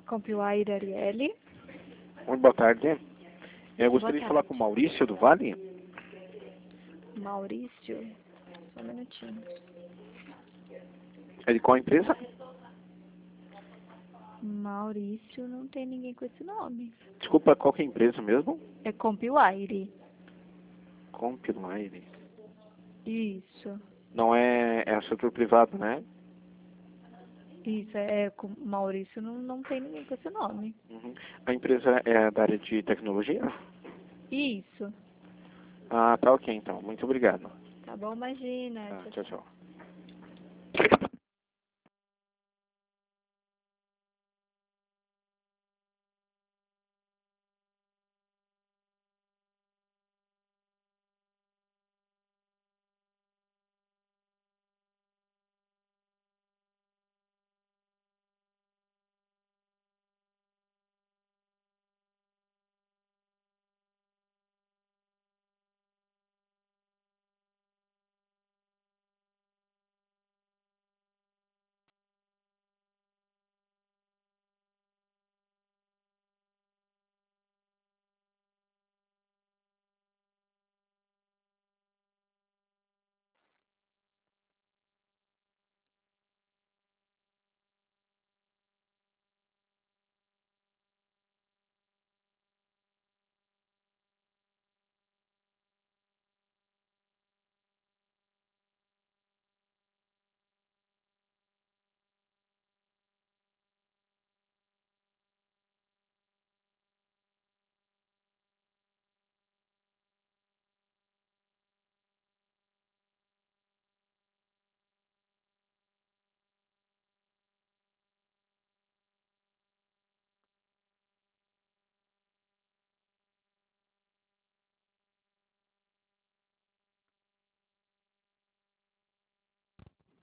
Compuwire Arielle. Muito boa tarde. Eu Boa gostaria de tarde. falar com o Maurício do Vale. Maurício. Só um minutinho. É de qual empresa? Maurício, não tem ninguém com esse nome. Desculpa, qual que é a empresa mesmo? É Compuwire. Compilire. Isso. Não é setor privado, né? Isso, com Maurício não tem ninguém com esse nome. Uhum. A empresa é da área de tecnologia? Isso. Ah, tá ok então. Muito obrigado. Tá bom, imagina. Tá, Tchau, tchau, tchau. tchau.